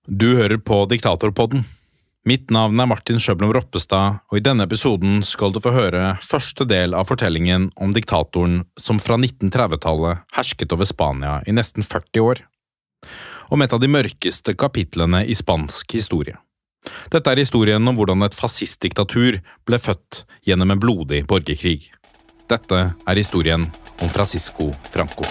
Du hører på Diktatorpodden. Mitt navn Martin Schøblom Roppestad, og i denne episoden skal du få høre første del av fortellingen om diktatoren som fra 1930-tallet hersket over Spania i nesten 40 år. Om et av de mørkeste kapitlene i spansk historie. Dette historien om hvordan et fascistdiktatur ble født gjennom en blodig borgerkrig. Dette historien om Francisco Franco.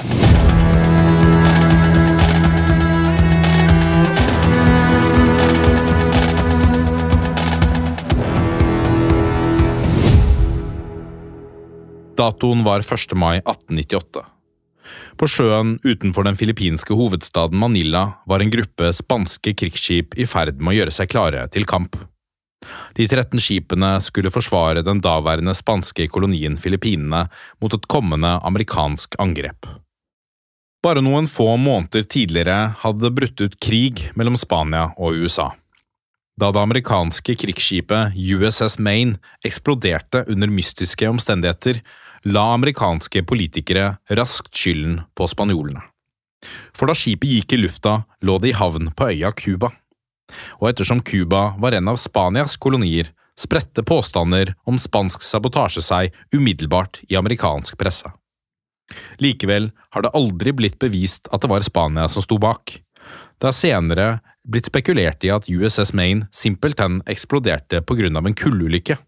Datoen var 1. mai 1898. På sjøen utenfor den filippinske hovedstaden Manila var en gruppe spanske krigsskip i ferd med å gjøre seg klare til kamp. De 13 skipene skulle forsvare den daværende spanske kolonien Filippinene mot et kommende amerikansk angrep. Bare noen få måneder tidligere hadde det brutt ut krig mellom Spania og USA. Da det amerikanske krigsskipet USS Maine eksploderte under mystiske omstendigheter, la amerikanske politikere raskt skylden på spanjolene. For da skipet gikk i lufta, lå det i havn på øya Cuba. Og ettersom Cuba var en av Spanias kolonier, spredte påstander om spansk sabotasje seg umiddelbart i amerikansk presse. Likevel har det aldri blitt bevist at det var Spania som sto bak. Det har senere blitt spekulert i at USS Maine simpelthen eksploderte på grunn av en kullulykke.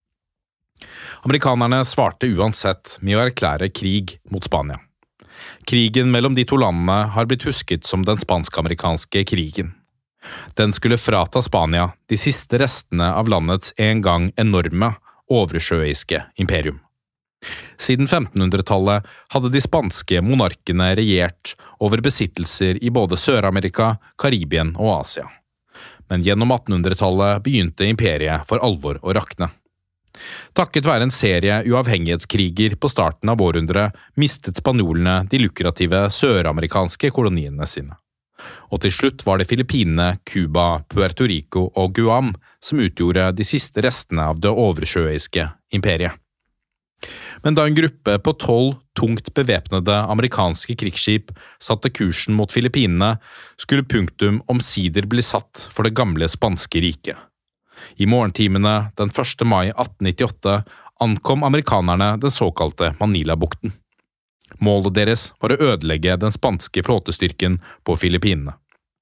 Amerikanerne svarte uansett med å erklære krig mot Spania. Krigen mellom de to landene har blitt husket som den spansk-amerikanske krigen. Den skulle frata Spania de siste restene av landets en gang enorme oversjøiske imperium. Siden 1500-tallet hadde de spanske monarkene regjert over besittelser i både Sør-Amerika, Karibien og Asia. Men gjennom 1800-tallet begynte imperiet for alvor å rakne. Takket være en serie uavhengighetskriger på starten av århundret mistet spanjolene de lukrative søramerikanske koloniene sine. Og til slutt var det Filippinene, Cuba, Puerto Rico og Guam som utgjorde de siste restene av det oversjøiske imperiet. Men da en gruppe på 12 tungt bevæpnede amerikanske krigsskip satte kursen mot Filippinene, skulle punktum omsider bli satt for det gamle spanske riket. I morgentimene den 1. mai 1898 ankom amerikanerne den såkalte Manila-bukten. Målet deres var å ødelegge den spanske flåtestyrken på Filippinene.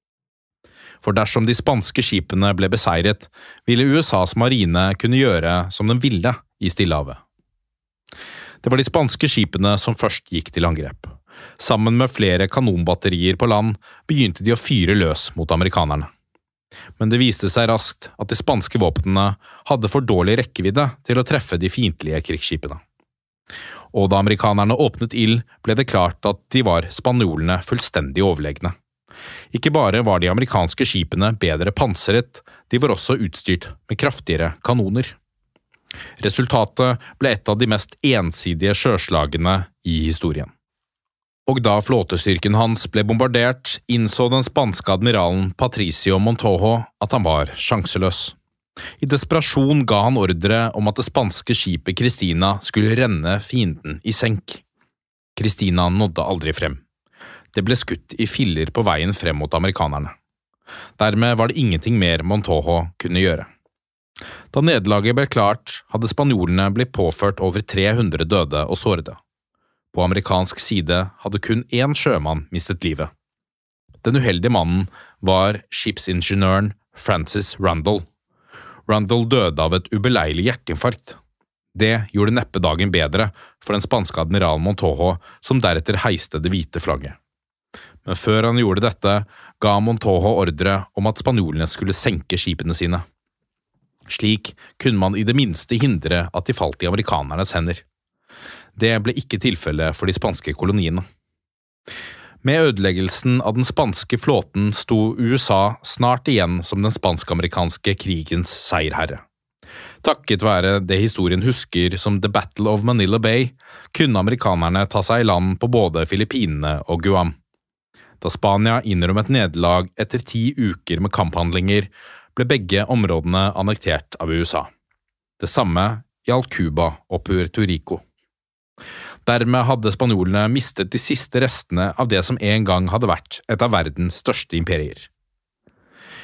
For dersom de spanske skipene ble beseiret, ville USAs marine kunne gjøre som de ville i Stillehavet. Det var de spanske skipene som først gikk til angrep. Sammen med flere kanonbatterier på land begynte de å fyre løs mot amerikanerne. Men det viste seg raskt at de spanske våpnene hadde for dårlig rekkevidde til å treffe de fiendtlige krigsskipene. Og da amerikanerne åpnet ild, ble det klart at de var spanjolene fullstendig overlegne. Ikke bare var de amerikanske skipene bedre pansret, de var også utstyrt med kraftigere kanoner. Resultatet ble et av de mest ensidige sjøslagene i historien. Og da flåtestyrken hans ble bombardert, innså den spanske admiralen Patricio Montojo at han var sjanseløs. I desperasjon ga han ordre om at det spanske skipet Cristina skulle renne fienden i senk. Cristina nådde aldri frem. Det ble skutt i filler på veien frem mot amerikanerne. Dermed var det ingenting mer Montojo kunne gjøre. Da nederlaget ble klart, hadde spanjolene blitt påført over 300 døde og sårede. På amerikansk side hadde kun én sjømann mistet livet. Den uheldige mannen var skipsingeniøren Francis Randall. Randall døde av et ubeleilig hjerteinfarkt. Det gjorde neppe dagen bedre for den spanske admiralen Montojo, som deretter heiste det hvite flagget. Men før han gjorde dette, ga Montojo ordre om at spanjolene skulle senke skipene sine. Slik kunne man i det minste hindre at de falt i amerikanernes hender. Det ble ikke tilfellet for de spanske koloniene. Med ødeleggelsen av den spanske flåten sto USA snart igjen som den spansk-amerikanske krigens seierherre. Takket være det historien husker som The Battle of Manila Bay, kunne amerikanerne ta seg i land på både Filippinene og Guam. Da Spania innrømmet nederlag etter 10 uker med kamphandlinger, ble begge områdene annektert av USA. Det samme gjaldt Cuba og Puerto Rico. Dermed hadde spanjolene mistet de siste restene av det som en gang hadde vært et av verdens største imperier.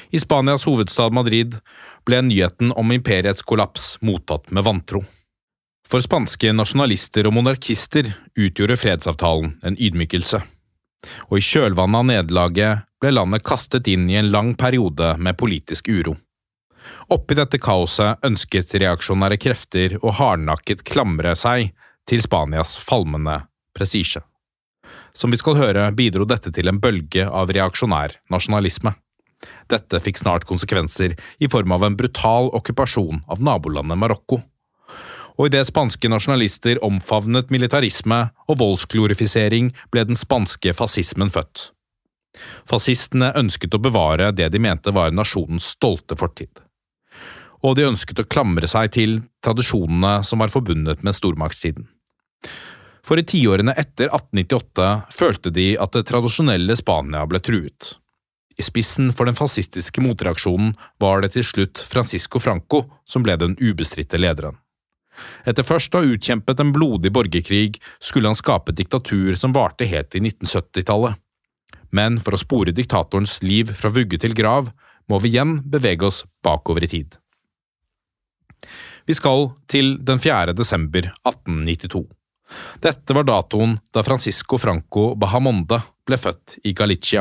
I Spanias hovedstad Madrid ble nyheten om imperiets kollaps mottatt med vantro. For spanske nasjonalister og monarkister utgjorde fredsavtalen en ydmykelse, og i kjølvannet av nederlaget ble landet kastet inn i en lang periode med politisk uro. Oppi dette kaoset ønsket reaksjonære krefter og hardnakket klamre seg til Spanias falmende prestisje. Som vi skal høre, bidro dette til en bølge av reaksjonær nasjonalisme. Dette fikk snart konsekvenser i form av en brutal okkupasjon av nabolandet Marokko. Og i det spanske nasjonalister omfavnet militarisme og voldsglorifisering ble den spanske fascismen født. Fascistene ønsket å bevare det de mente var nasjonens stolte fortid. Og de ønsket å klamre seg til tradisjonene som var forbundet med stormaktstiden. For i tiårene etter 1898 følte de at det tradisjonelle Spania ble truet. I spissen for den fascistiske motreaksjonen var det til slutt Francisco Franco som ble den ubestridte lederen. Etter først å ha utkjempet en blodig borgerkrig skulle han skape et diktatur som varte helt til 1970-tallet. Men for å spore diktatorens liv fra vugge til grav, må vi igjen bevege oss bakover i tid. Vi skal til den 4. desember 1892. Dette var datoen da Francisco Franco Bahamonde ble født i Galicia,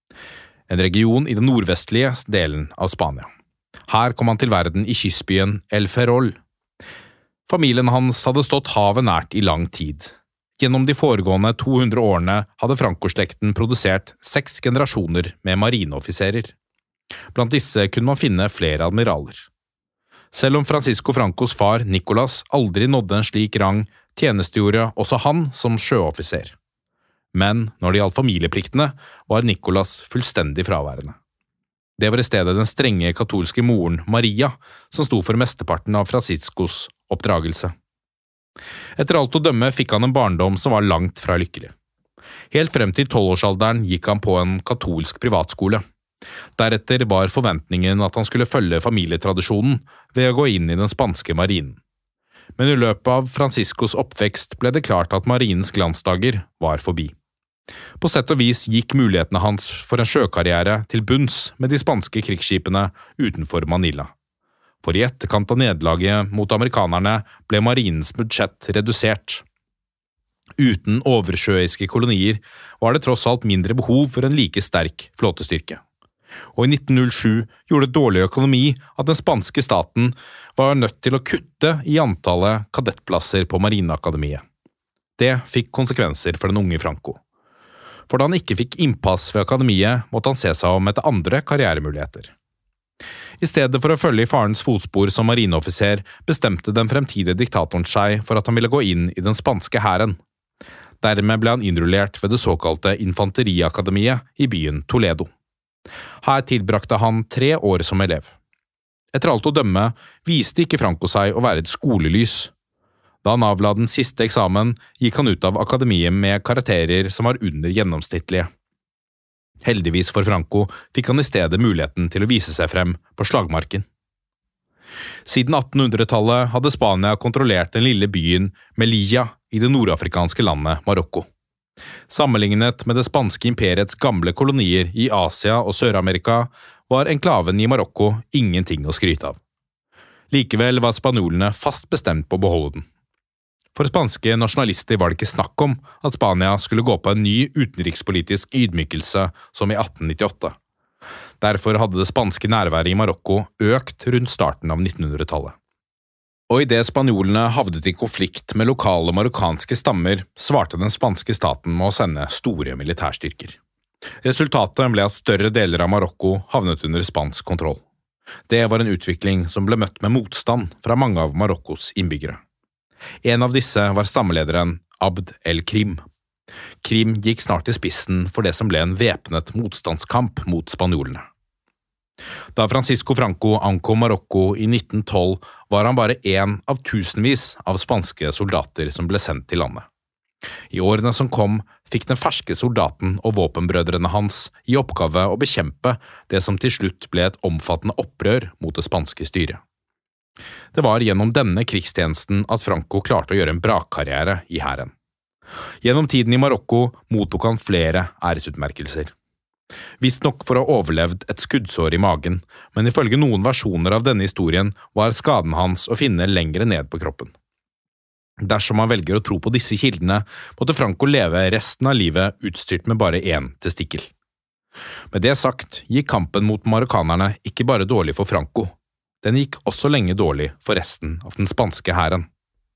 en region i den nordvestlige delen av Spania. Her kom han til verden i kystbyen El Ferrol. Familien hans hadde stått havet nært i lang tid. Gjennom de foregående 200 årene hadde Franco-slekten produsert 6 generasjoner med marineoffiserer. Blant disse kunne man finne flere admiraler. Selv om Francisco Francos far, Nicolas, aldri nådde en slik rang, tjenestegjorde også han som sjøoffiser. Men når det gjaldt familiepliktene, var Nicolas fullstendig fraværende. Det var i stedet den strenge katolske moren, Maria, som sto for mesteparten av Franciscos oppdragelse. Etter alt å dømme fikk han en barndom som var langt fra lykkelig. Helt frem til 12-årsalderen gikk han på en katolsk privatskole. Deretter var forventningen at han skulle følge familietradisjonen ved å gå inn i den spanske marinen. Men i løpet av Franciscos oppvekst ble det klart at marinens glansdager var forbi. På sett og vis gikk mulighetene hans for en sjøkarriere til bunns med de spanske krigsskipene utenfor Manila. For i etterkant av nederlaget mot amerikanerne ble marinens budsjett redusert. Uten oversjøiske kolonier var det tross alt mindre behov for en like sterk flåtestyrke. Og i 1907 gjorde dårlig økonomi at den spanske staten var nødt til å kutte i antallet kadettplasser på Marineakademiet. Det fikk konsekvenser for den unge Franco. For da han ikke fikk innpass ved akademiet, måtte han se seg om etter andre karrieremuligheter. I stedet for å følge i farens fotspor som marineoffiser, bestemte den fremtidige diktatoren seg for at han ville gå inn i den spanske hæren. Dermed ble han innrullert ved det såkalte infanteriakademiet i byen Toledo. Her tilbrakte han 3 år som elev. Etter alt å dømme viste ikke Franco seg å være et skolelys. Da han avla den siste eksamen, gikk han ut av akademiet med karakterer som var under gjennomsnittlige. Heldigvis for Franco fikk han i stedet muligheten til å vise seg frem på slagmarken. Siden 1800-tallet hadde Spania kontrollert den lille byen Melilla i det nordafrikanske landet Marokko. Sammenlignet med det spanske imperiets gamle kolonier i Asia og Sør-Amerika var enklaven i Marokko ingenting å skryte av. Likevel var spanjolene fast bestemt på å beholde den. For spanske nasjonalister var det ikke snakk om at Spania skulle gå på en ny utenrikspolitisk ydmykelse som i 1898. Derfor hadde det spanske nærværet i Marokko økt rundt starten av 1900-tallet. Og i det spanjolene havnet i konflikt med lokale marokkanske stammer, svarte den spanske staten med å sende store militærstyrker. Resultatet ble at større deler av Marokko havnet under spansk kontroll. Det var en utvikling som ble møtt med motstand fra mange av Marokkos innbyggere. En av disse var stammelederen Abd el-Krim. Krim gikk snart i spissen for det som ble en væpnet motstandskamp mot spanjolene. Da Francisco Franco ankom Marokko i 1912, var han bare en av tusenvis av spanske soldater som ble sendt til landet. I årene som kom, fikk den ferske soldaten og våpenbrødrene hans i oppgave å bekjempe det som til slutt ble et omfattende opprør mot det spanske styret. Det var gjennom denne krigstjenesten at Franco klarte å gjøre en brakkarriere i hæren. Gjennom tiden i Marokko mottok han flere æresutmerkelser. Visst nok for å ha overlevd et skuddsår i magen, men ifølge noen versjoner av denne historien var skaden hans å finne lengre ned på kroppen. Dersom man velger å tro på disse kildene, måtte Franco leve resten av livet utstyrt med bare én testikkel. Med det sagt gikk kampen mot marokkanerne ikke bare dårlig for Franco, den gikk også lenge dårlig for resten av den spanske hæren.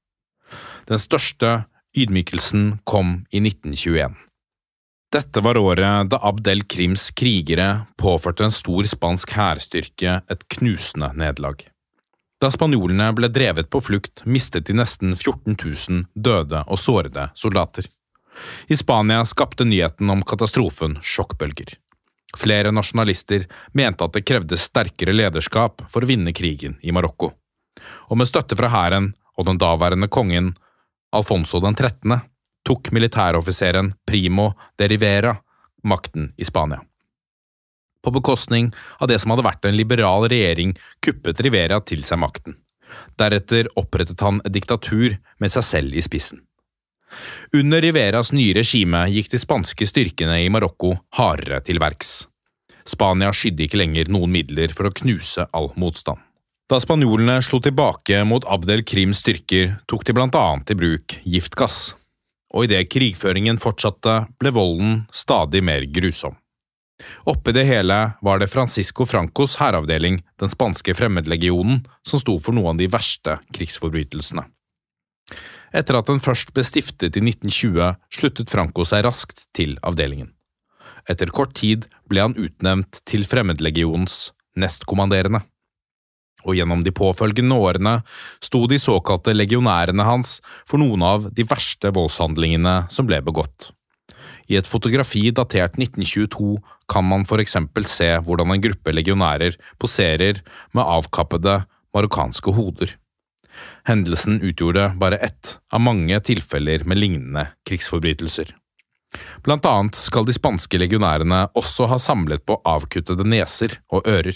Den største ydmykelsen kom i 1921. Dette var året da Abd el-Krims krigere påførte en stor spansk hærstyrke et knusende nederlag. Da spanjolene ble drevet på flukt, mistet de nesten 14 000 døde og sårede soldater. I Spania skapte nyheten om katastrofen sjokkbølger. Flere nasjonalister mente at det krevdes sterkere lederskap for å vinne krigen i Marokko. Og med støtte fra hæren og den daværende kongen, Alfonso den 13., tok militæroffiseren Primo de Rivera makten i Spania. På bekostning av det som hadde vært en liberal regjering, kuppet Rivera til seg makten. Deretter opprettet han et diktatur med seg selv i spissen. Under Riveras nye regime gikk de spanske styrkene i Marokko hardere til verks. Spania skydde ikke lenger noen midler for å knuse all motstand. Da spanjolene slo tilbake mot Abd el-Krims styrker, tok de blant annet i bruk giftgass. Og i det krigføringen fortsatte, ble volden stadig mer grusom. Oppi det hele var det Francisco Francos hæravdeling, den spanske fremmedlegionen, som sto for noen av de verste krigsforbrytelsene. Etter at den først ble stiftet i 1920, sluttet Franco seg raskt til avdelingen. Etter kort tid ble han utnevnt til fremmedlegionens nestkommanderende. Og gjennom de påfølgende årene sto de såkalte legionærene hans for noen av de verste voldshandlingene som ble begått. I et fotografi datert 1922 kan man for eksempel se hvordan en gruppe legionærer poserer med avkappede marokkanske hoder. Hendelsen utgjorde bare ett av mange tilfeller med lignende krigsforbrytelser. Blant annet skal de spanske legionærene også ha samlet på avkuttede neser og ører.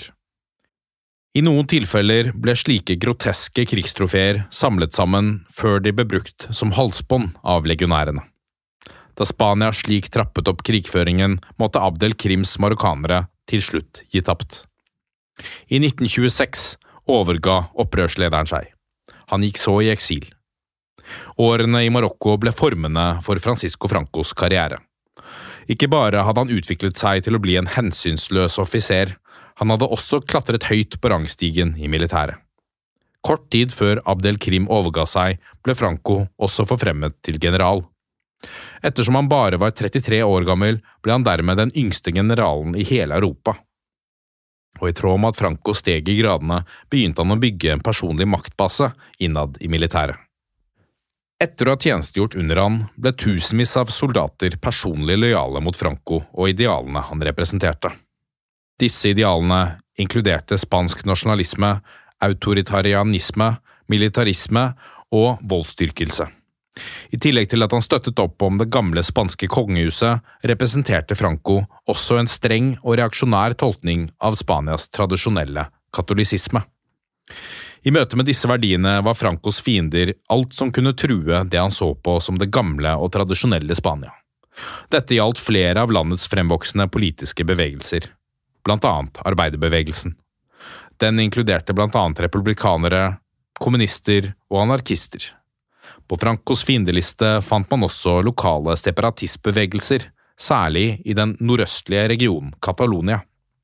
I noen tilfeller ble slike groteske krigstrofeer samlet sammen før de ble brukt som halsbånd av legionærene. Da Spania slik trappet opp krigføringen, måtte Abd el-Krims marokkanere til slutt gi tapt. I 1926 overga opprørslederen seg. Han gikk så i eksil. Årene i Marokko ble formende for Francisco Francos karriere. Ikke bare hadde han utviklet seg til å bli en hensynsløs offiser, han hadde også klatret høyt på rangstigen i militæret. Kort tid før Abd el-Krim overga seg, ble Franco også forfremmet til general. Ettersom han bare var 33 år gammel, ble han dermed den yngste generalen i hele Europa. Og i tråd med at Franco steg i gradene, begynte han å bygge en personlig maktbase innad i militæret. Etter å ha tjenestegjort under han, ble tusenvis av soldater personlig lojale mot Franco og idealene han representerte. Disse idealene inkluderte spansk nasjonalisme, autoritarianisme, militarisme og voldsdyrkelse. I tillegg til at han støttet opp om det gamle spanske kongehuset, representerte Franco også en streng og reaksjonær tolkning av Spanias tradisjonelle katolisisme. I møte med disse verdiene var Francos fiender alt som kunne true det han så på som det gamle og tradisjonelle Spania. Dette gjaldt flere av landets fremvoksende politiske bevegelser, blant annet arbeiderbevegelsen. Den inkluderte blant annet republikanere, kommunister og anarkister. På Francos fiendeliste fant man også lokale separatistbevegelser, særlig i den nordøstlige regionen Catalonia.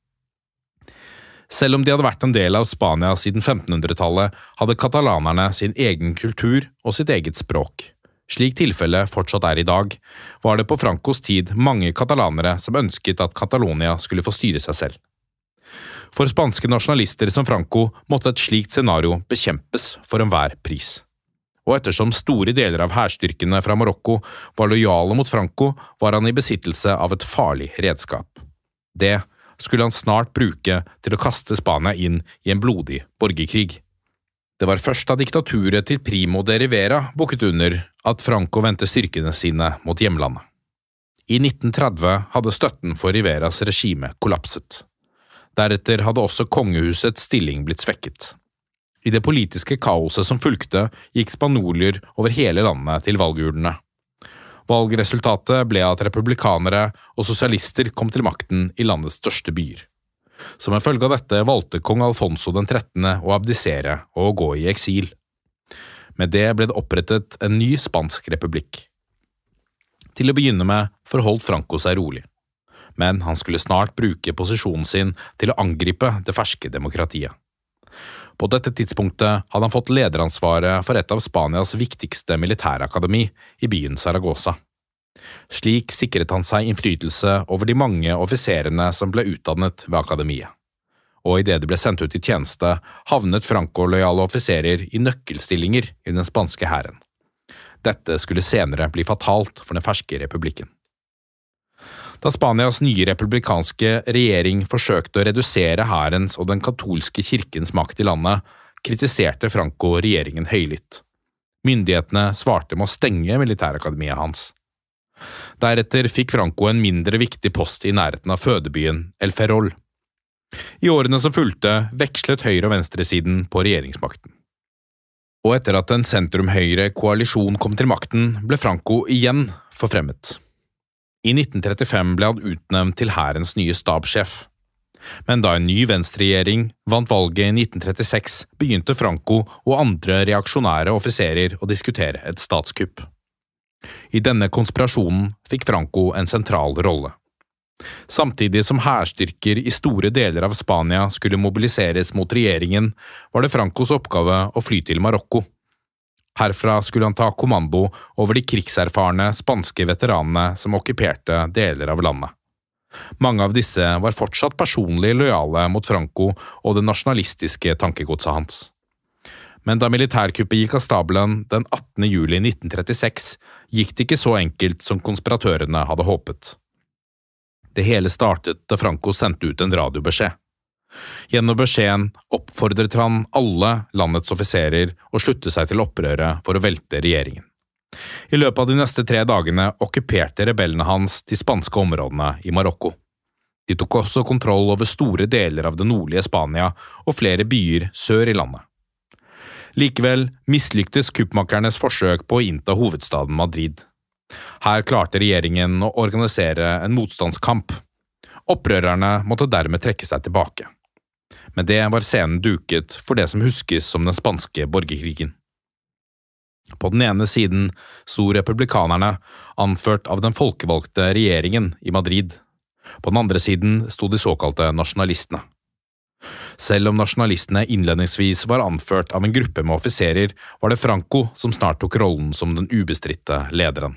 Selv om de hadde vært en del av Spania siden 1500-tallet, hadde katalanerne sin egen kultur og sitt eget språk. Slik tilfellet fortsatt er i dag, var det på Francos tid mange katalanere som ønsket at Catalonia skulle få styre seg selv. For spanske nasjonalister som Franco måtte et slikt scenario bekjempes for enhver pris. Og ettersom store deler av hærstyrkene fra Marokko var lojale mot Franco, var han i besittelse av et farlig redskap. Det skulle han snart bruke til å kaste Spania inn i en blodig borgerkrig. Det var først da diktaturet til Primo de Rivera bukket under at Franco vendte styrkene sine mot hjemlandet. I 1930 hadde støtten for Riveras regime kollapset. Deretter hadde også kongehusets stilling blitt svekket. I det politiske kaoset som fulgte, gikk spanjoler over hele landet til valgurnene. Valgresultatet ble at republikanere og sosialister kom til makten i landets største byer. Som en følge av dette valgte kong Alfonso den 13. å abdisere og å gå i eksil. Med det ble det opprettet en ny spansk republikk. Til å begynne med forholdt Franco seg rolig, men han skulle snart bruke posisjonen sin til å angripe det ferske demokratiet. På dette tidspunktet hadde han fått lederansvaret for et av Spanias viktigste militærakademi i byen Zaragoza. Slik sikret han seg innflytelse over de mange offiserene som ble utdannet ved akademiet. Og i det de ble sendt ut i tjeneste, havnet Franco-lojale offiserer i nøkkelstillinger i den spanske hæren. Dette skulle senere bli fatalt for den ferske republikken. Da Spanias nye republikanske regjering forsøkte å redusere hærens og den katolske kirkens makt i landet, kritiserte Franco regjeringen høylytt. Myndighetene svarte med å stenge militærakademiet hans. Deretter fikk Franco en mindre viktig post i nærheten av fødebyen El Ferrol. I årene som fulgte vekslet høyre- og venstresiden på regjeringsmakten. Og etter at en sentrum-høyre koalisjon kom til makten, ble Franco igjen forfremmet. I 1935 ble han utnevnt til hærens nye stabssjef. Men da en ny venstreregjering vant valget i 1936, begynte Franco og andre reaksjonære offiserer å diskutere et statskupp. I denne konspirasjonen fikk Franco en sentral rolle. Samtidig som hærstyrker i store deler av Spania skulle mobiliseres mot regjeringen, var det Francos oppgave å fly til Marokko. Herfra skulle han ta kommando over de krigserfarne spanske veteranene som okkuperte deler av landet. Mange av disse var fortsatt personlig lojale mot Franco og det nasjonalistiske tankegodset hans. Men da militærkuppet gikk av stabelen den 18. juli 1936, gikk det ikke så enkelt som konspiratørene hadde håpet. Det hele startet da Franco sendte ut en radiobeskjed. Gjennom beskjeden oppfordret han alle landets offiserer å slutte seg til opprøret for å velte regjeringen. I løpet av de neste 3 dagene okkuperte rebellene hans de spanske områdene i Marokko. De tok også kontroll over store deler av det nordlige Spania og flere byer sør i landet. Likevel mislyktes kuppmakernes forsøk på å innta hovedstaden Madrid. Her klarte regjeringen å organisere en motstandskamp. Opprørerne måtte dermed trekke seg tilbake. Men det var scenen duket for det som huskes som den spanske borgerkrigen. På den ene siden sto republikanerne, anført av den folkevalgte regjeringen i Madrid. På den andre siden sto de såkalte nasjonalistene. Selv om nasjonalistene innledningsvis var anført av en gruppe med offiserer, var det Franco som snart tok rollen som den ubestridte lederen.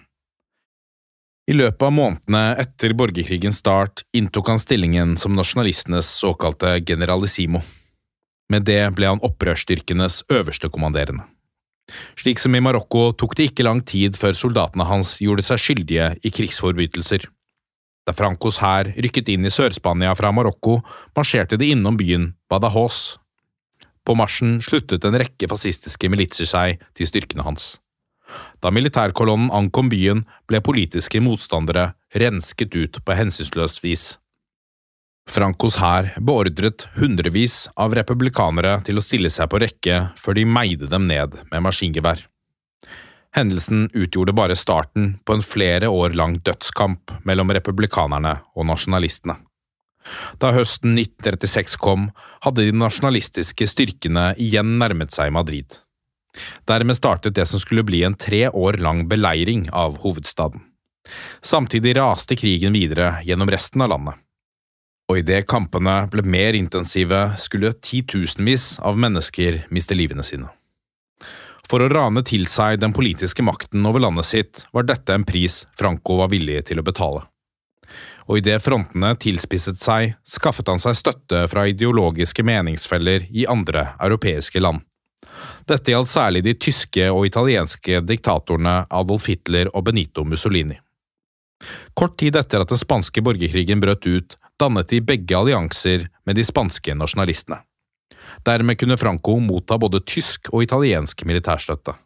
I løpet av månedene etter borgerkrigens start inntok han stillingen som nasjonalistenes såkalte generalissimo. Med det ble han opprørsstyrkenes øverste kommanderende. Slik som i Marokko tok det ikke lang tid før soldatene hans gjorde seg skyldige i krigsforbrytelser. Da Francos hær rykket inn i Sør-Spania fra Marokko, marsjerte de innom byen Badajoz. På marsjen sluttet en rekke fascistiske militser seg til styrkene hans. Da militærkolonnen ankom byen, ble politiske motstandere rensket ut på hensynsløst vis. Francos hær beordret hundrevis av republikanere til å stille seg på rekke før de meide dem ned med maskingevær. Hendelsen utgjorde bare starten på en flere år lang dødskamp mellom republikanerne og nasjonalistene. Da høsten 1936 kom, hadde de nasjonalistiske styrkene igjen nærmet seg Madrid. Dermed startet det som skulle bli en 3 år lang beleiring av hovedstaden. Samtidig raste krigen videre gjennom resten av landet. Og idet kampene ble mer intensive, skulle titusenvis av mennesker miste livene sine. For å rane til seg den politiske makten over landet sitt, var dette en pris Franco var villig til å betale. Og idet frontene tilspisset seg, skaffet han seg støtte fra ideologiske meningsfeller i andre europeiske land. Dette gjaldt særlig de tyske og italienske diktatorene Adolf Hitler og Benito Mussolini. Kort tid etter at den spanske borgerkrigen brøt ut, dannet de begge allianser med de spanske nasjonalistene. Dermed kunne Franco motta både tysk og italiensk militærstøtte.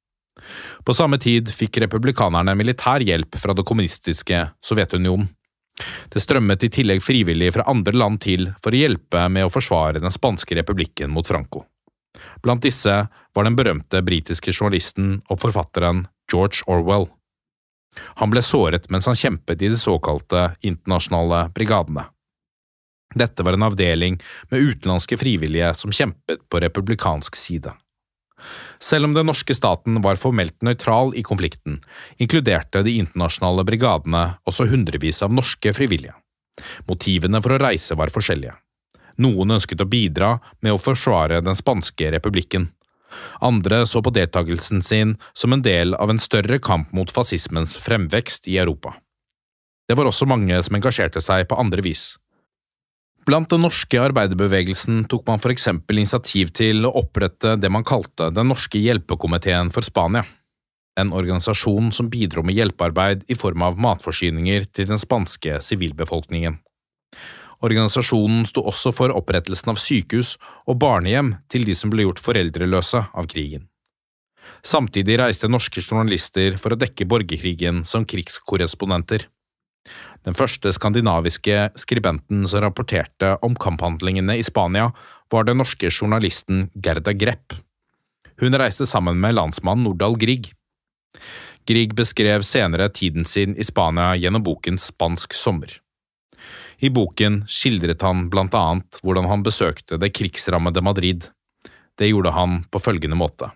På samme tid fikk republikanerne militær hjelp fra det kommunistiske Sovjetunionen. Det strømmet i tillegg frivillige fra andre land til for å hjelpe med å forsvare den spanske republikken mot Franco. Blant disse var den berømte britiske journalisten og forfatteren George Orwell. Han ble såret mens han kjempet i de såkalte internasjonale brigadene. Dette var en avdeling med utenlandske frivillige som kjempet på republikansk side. Selv om den norske staten var formelt nøytral i konflikten, inkluderte de internasjonale brigadene også hundrevis av norske frivillige. Motivene for å reise var forskjellige. Noen ønsket å bidra med å forsvare den spanske republikken. Andre så på deltakelsen sin som en del av en større kamp mot fascismens fremvekst i Europa. Det var også mange som engasjerte seg på andre vis. Blant den norske arbeiderbevegelsen tok man for eksempel initiativ til å opprette det man kalte Den norske hjelpekomiteen for Spania, en organisasjon som bidro med hjelpearbeid i form av matforsyninger til den spanske sivilbefolkningen. Organisasjonen sto også for opprettelsen av sykehus og barnehjem til de som ble gjort foreldreløse av krigen. Samtidig reiste norske journalister for å dekke borgerkrigen som krigskorrespondenter. Den første skandinaviske skribenten som rapporterte om kamphandlingene i Spania var den norske journalisten Gerda Grepp. Hun reiste sammen med landsmann Nordahl Grieg. Grieg beskrev senere tiden sin i Spania gjennom boken Spansk sommer. I boken skildret han blant annet hvordan han besøkte det krigsrammede Madrid. Det gjorde han på følgende måte.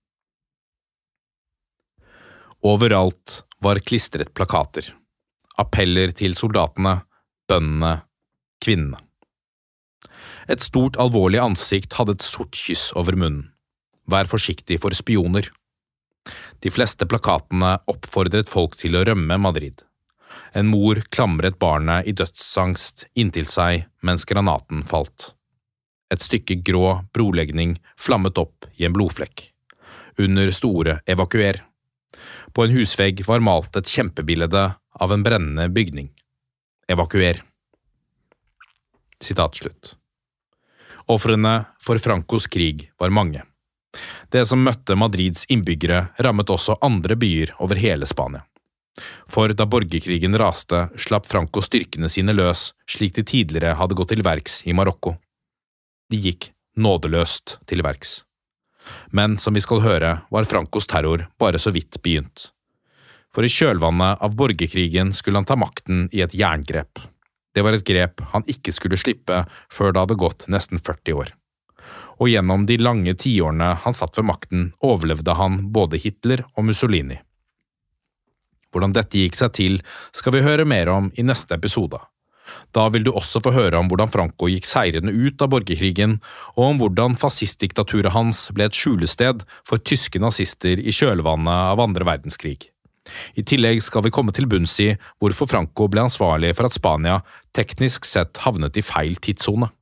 Overalt var klistret plakater. Appeller til soldatene, bøndene, kvinnene. Et stort, alvorlig ansikt hadde et sort kyss over munnen. Vær forsiktig for spioner. De fleste plakatene oppfordret folk til å rømme Madrid. En mor klamret barnet i dødsangst inntil seg mens granaten falt. Et stykke grå brolegning flammet opp i en blodflekk. Under store evakuer. På en husvegg var malt et kjempebilde av en brennende bygning. Evakuer. Sitat slutt. Ofrene for Francos krig var mange. Det som møtte Madrids innbyggere rammet også andre byer over hele Spania. For da borgerkrigen raste, slapp Franco styrkene sine løs, slik de tidligere hadde gått til verks i Marokko. De gikk nådeløst til verks. Men som vi skal høre, var Francos terror bare så vidt begynt. For i kjølvannet av borgerkrigen skulle han ta makten i et jerngrep. Det var et grep han ikke skulle slippe før det hadde gått nesten 40 år. Og gjennom de lange tiårene han satt ved makten, overlevde han både Hitler og Mussolini. Hvordan dette gikk seg til, skal vi høre mer om i neste episode. Da vil du også få høre om hvordan Franco gikk seirende ut av borgerkrigen, og om hvordan fascistdiktaturet hans ble et skjulested for tyske nazister i kjølvannet av andre verdenskrig. I tillegg skal vi komme til bunns i hvorfor Franco ble ansvarlig for at Spania teknisk sett havnet i feil tidszone.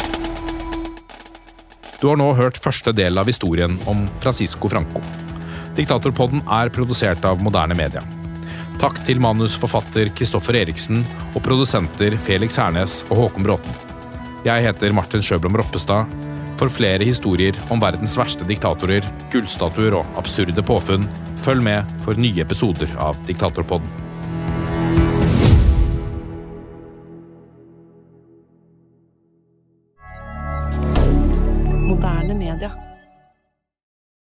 Du har nå hørt første del av historien om Francisco Franco. Diktatorpodden er produsert av Moderne Media. Takk til manusforfatter Kristoffer Eriksen og produsenter Felix Hernes og Håkon Bråten. Jeg heter Martin Sjøblom Roppestad. For flere historier om verdens verste diktatorer, gullstatuer og absurde påfunn, følg med for nye episoder av Diktatorpodden.